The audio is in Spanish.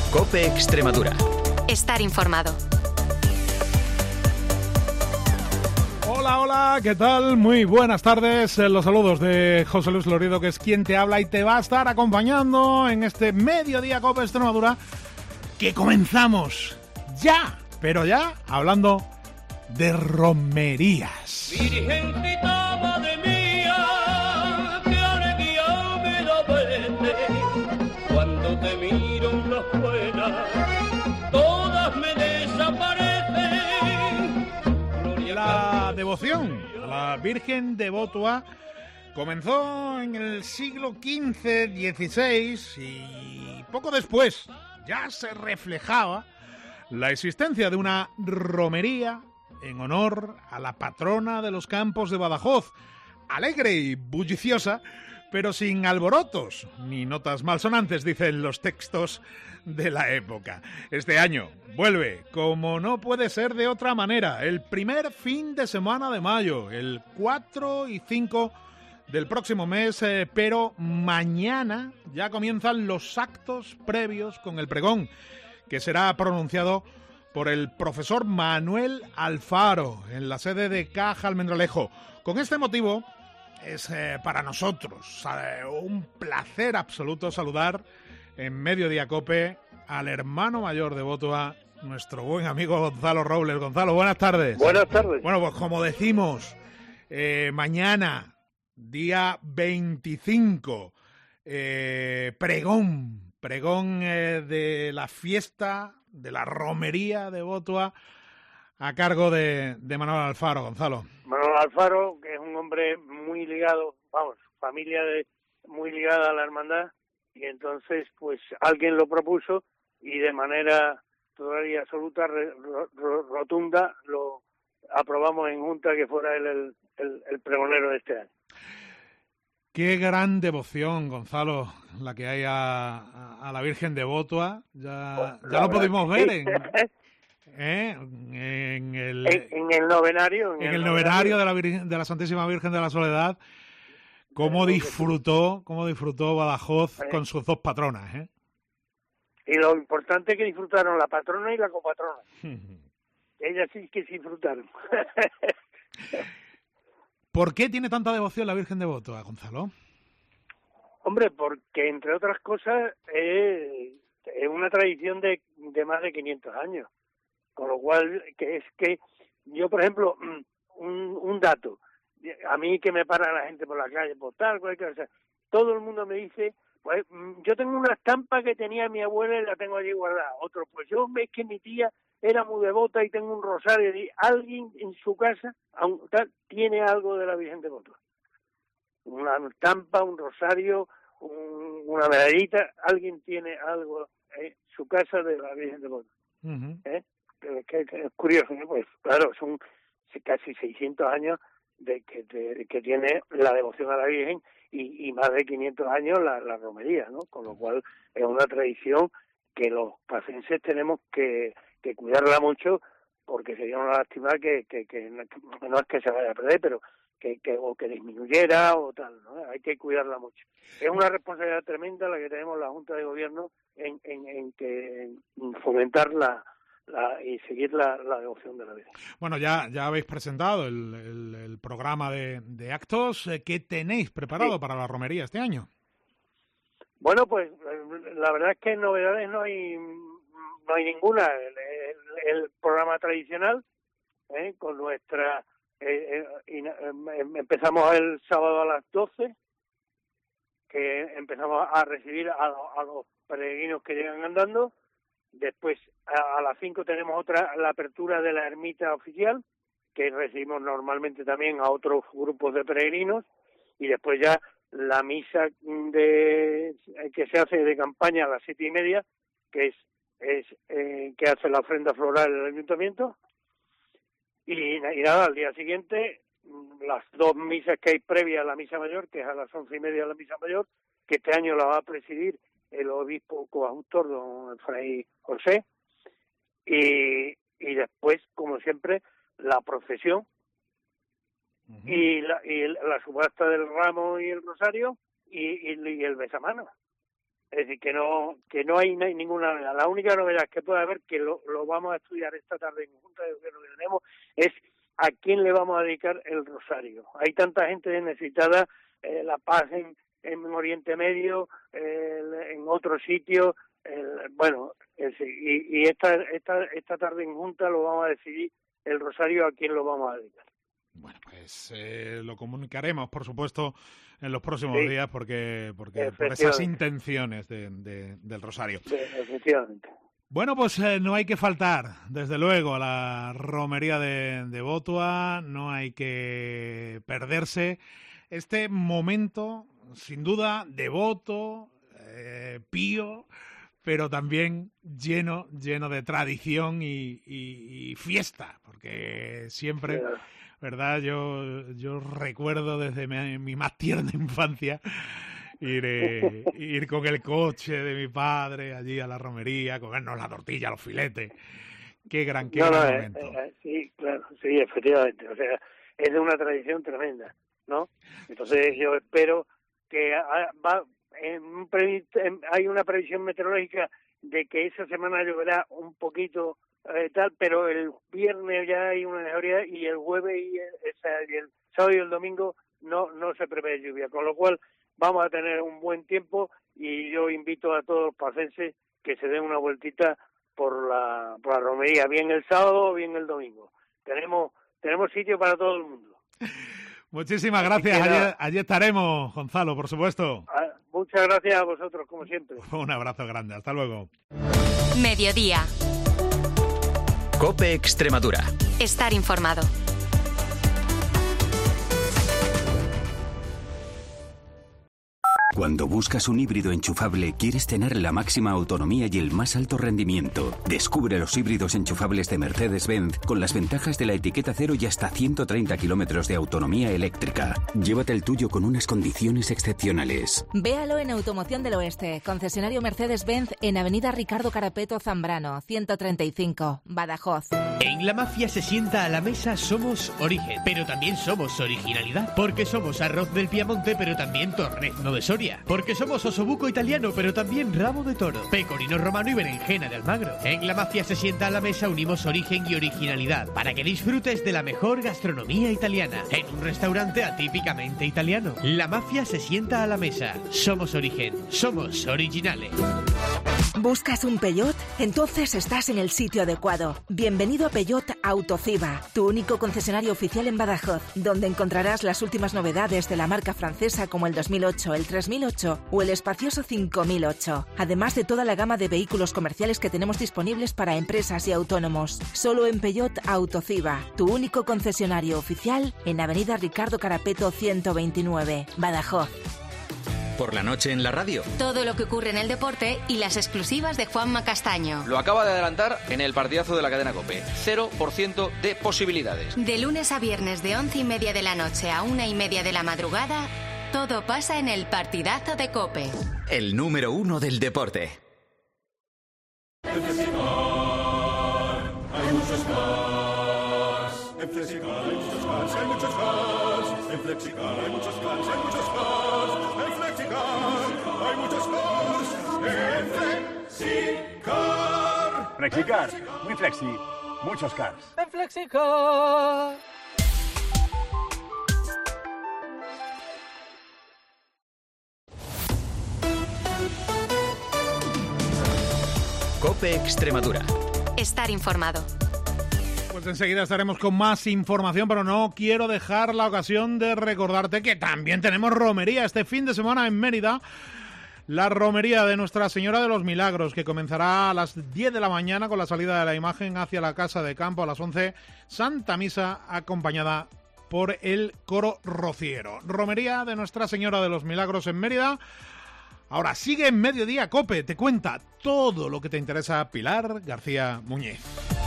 COPE Extremadura. Estar informado. Hola, ¿qué tal? Muy buenas tardes. Los saludos de José Luis Lorido, que es quien te habla y te va a estar acompañando en este mediodía COPE Extremadura, que comenzamos ya, pero ya, hablando de romerías. Virgencita madre mía, qué alegría me da verte, cuando te miro las buenas, todas me desaparecen. La devoción a la Virgen de Botua comenzó en el siglo XV-XVI y poco después ya se reflejaba la existencia de una romería en honor a la patrona de los campos de Badajoz, alegre y bulliciosa, pero sin alborotos ni notas malsonantes, dicen los textos de la época. Este año vuelve, como no puede ser de otra manera, el primer fin de semana de mayo, el 4 y 5 del próximo mes, pero mañana ya comienzan los actos previos con el pregón, que será pronunciado por el profesor Manuel Alfaro en la sede de Caja Almendralejo. Con este motivo es para nosotros un placer absoluto saludar en Mediodía COPE al hermano mayor de Botua, nuestro buen amigo Gonzalo Robles. Gonzalo, buenas tardes. Buenas tardes. Bueno, pues como decimos, mañana, día 25, pregón de la fiesta de la romería de Botua a cargo de Manuel Alfaro. Gonzalo. Manuel Alfaro, que es un hombre muy ligado, familia muy ligada a la hermandad, y entonces pues alguien lo propuso y de manera total y absoluta, rotunda, lo aprobamos en junta que fuera él el pregonero de este año. Qué gran devoción, Gonzalo, la que hay a la Virgen de Botua. Ya lo pudimos ver en el novenario. En el novenario de la Santísima Virgen de la Soledad. Cómo disfrutó Badajoz con sus dos patronas, ¿eh? Y lo importante es que disfrutaron la patrona y la copatrona. Ellas sí que disfrutaron. ¿Por qué tiene tanta devoción la Virgen de Botua, Gonzalo? Hombre, porque entre otras cosas es una tradición de más de 500 años. Con lo cual, que es que yo, por ejemplo, un dato, a mí que me para la gente por la calle, por tal, cualquier cosa, todo el mundo me dice, pues yo tengo una estampa que tenía mi abuela y la tengo allí guardada. Otro, pues yo ves que mi tía era muy devota y tengo un rosario. Y alguien en su casa tiene algo de la Virgen de Botua. Una estampa, un rosario, una medallita, alguien tiene algo en su casa de la Virgen de Botua. Uh-huh. Que es curioso, ¿no? Pues claro, son casi 600 años de que tiene la devoción a la Virgen y más de 500 años la romería, ¿no? Con lo cual es una tradición que los pacenses tenemos que cuidarla mucho, porque sería una lástima que no es que se vaya a perder, pero que disminuyera o tal, ¿no? Hay que cuidarla mucho. Es una responsabilidad tremenda la que tenemos la Junta de Gobierno en fomentar y seguir la devoción de la Virgen. Bueno, ya habéis presentado el programa de actos. ¿Qué tenéis preparado para la romería este año? Bueno, pues la verdad es que novedades no hay ninguna. El programa tradicional, con nuestra... empezamos el sábado a las 12, que empezamos a recibir a los peregrinos que llegan andando. Después a las 5 tenemos la apertura de la ermita oficial, que recibimos normalmente también a otros grupos de peregrinos, y después ya la misa que se hace de campaña a las 7:30, que que hace la ofrenda floral del ayuntamiento, y nada, al día siguiente las dos misas que hay previas a la misa mayor, que es a las 11:30 la misa mayor, que este año la va a presidir el obispo coadjutor, don Fray José, y después, como siempre, la procesión, uh-huh, y la subasta del ramo y el rosario, y el besamano. Es decir, que no hay ninguna novedad. La única novedad que puede haber, que lo vamos a estudiar esta tarde en Junta de Gobierno que tenemos, es a quién le vamos a dedicar el rosario. Hay tanta gente necesitada, la paz en Oriente Medio, en otros sitios, y esta tarde en Junta lo vamos a decidir el rosario a quién lo vamos a dedicar. Bueno, pues lo comunicaremos, por supuesto, en los próximos días, porque por esas intenciones del rosario. Efectivamente. Bueno, pues no hay que faltar, desde luego, a la romería de Botua, no hay que perderse este momento, sin duda, devoto, pío, pero también lleno de tradición y fiesta, porque siempre, ¿verdad? Yo recuerdo desde mi más tierna infancia ir con el coche de mi padre allí a la romería, comernos la tortilla, los filetes. Qué gran momento. Sí, claro, sí, efectivamente. O sea, es de una tradición tremenda, ¿no? Entonces yo espero que hay una previsión meteorológica de que esa semana lloverá un poquito pero el viernes ya hay una mejoría y el jueves y el sábado y el domingo no se prevé lluvia, con lo cual vamos a tener un buen tiempo y yo invito a todos los pacenses que se den una vueltita por la romería, bien el sábado o bien el domingo. Tenemos sitio para todo el mundo. Muchísimas gracias. Allí estaremos, Gonzalo, por supuesto. Muchas gracias a vosotros, como siempre. Un abrazo grande. Hasta luego. Mediodía. COPE Extremadura. Estar informado. Cuando buscas un híbrido enchufable, quieres tener la máxima autonomía y el más alto rendimiento. Descubre los híbridos enchufables de Mercedes-Benz con las ventajas de la etiqueta cero y hasta 130 kilómetros de autonomía eléctrica. Llévate el tuyo con unas condiciones excepcionales. Véalo en Automoción del Oeste, concesionario Mercedes-Benz en Avenida Ricardo Carapeto Zambrano, 135, Badajoz. En La Mafia se sienta a la mesa somos origen, pero también somos originalidad, porque somos arroz del Piamonte, pero también torrezno de Soria. Porque somos osobuco italiano, pero también rabo de toro, pecorino romano y berenjena de Almagro. En La Mafia se sienta a la mesa unimos origen y originalidad para que disfrutes de la mejor gastronomía italiana en un restaurante atípicamente italiano. La Mafia se sienta a la mesa. Somos origen, somos originales. ¿Buscas un Peugeot? Entonces estás en el sitio adecuado. Bienvenido a Peugeot Autociva, tu único concesionario oficial en Badajoz, donde encontrarás las últimas novedades de la marca francesa como el 2008, el 3008 o el espacioso 5008, además de toda la gama de vehículos comerciales que tenemos disponibles para empresas y autónomos. Solo en Peugeot Autociva, tu único concesionario oficial en Avenida Ricardo Carapeto 129, Badajoz. Por la noche en la radio. Todo lo que ocurre en el deporte y las exclusivas de Juanma Castaño. Lo acaba de adelantar en el partidazo de la cadena COPE. 0% de posibilidades. De lunes a viernes de 11:30 de la noche a 1:30 de la madrugada, todo pasa en el partidazo de COPE. El número 1 del deporte. En Flexicar hay muchos cars. En Flexicar hay muchos cars, hay muchos cars. En Flexicar hay muchos cars, hay muchos cars. En Flexicar hay muchos cars. En Flexicar. Flexicar, muy flexi, muchos cars. En Flexicar. COPE Extremadura. Estar informado. Pues enseguida estaremos con más información, pero no quiero dejar la ocasión de recordarte que también tenemos romería este fin de semana en Mérida. La romería de Nuestra Señora de los Milagros, que comenzará a las 10 de la mañana con la salida de la imagen hacia la Casa de Campo. A las 11, Santa Misa acompañada por el coro rociero. Romería de Nuestra Señora de los Milagros en Mérida. Ahora sigue en Mediodía COPE, te cuenta todo lo que te interesa Pilar García Muñiz.